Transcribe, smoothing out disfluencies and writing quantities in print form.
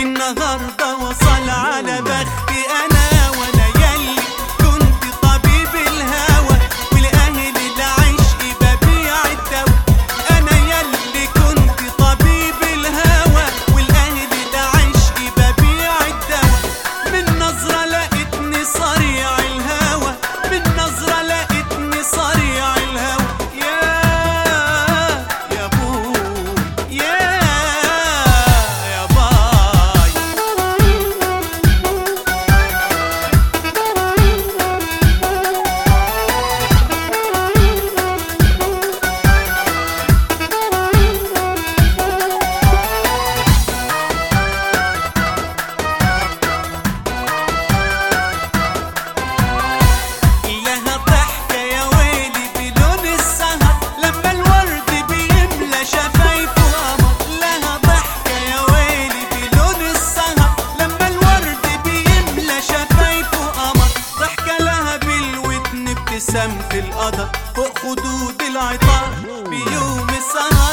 النهارده وصل على بختي انا وانا يلي كنت طبيب الهوى ولاهل العشق ببيع الدوا. انا يلي كنت طبيب الهوى ولاهل العشق ببيع الدوا. من نظره لقيتني صريع الهوى، من نظره لقيتني صريع الهوى. يا بوي يا باي. إياها ضحكة يا ويلي بلون السهر لما الورد بيملى شفايفه قمر. لها ضحكة يا ويلي بلون السهر لما الورد بيملى شفايفه قمر. ضحكة لها بالودن ابتسامة القدر فوق خدود العطار بيوم السهر.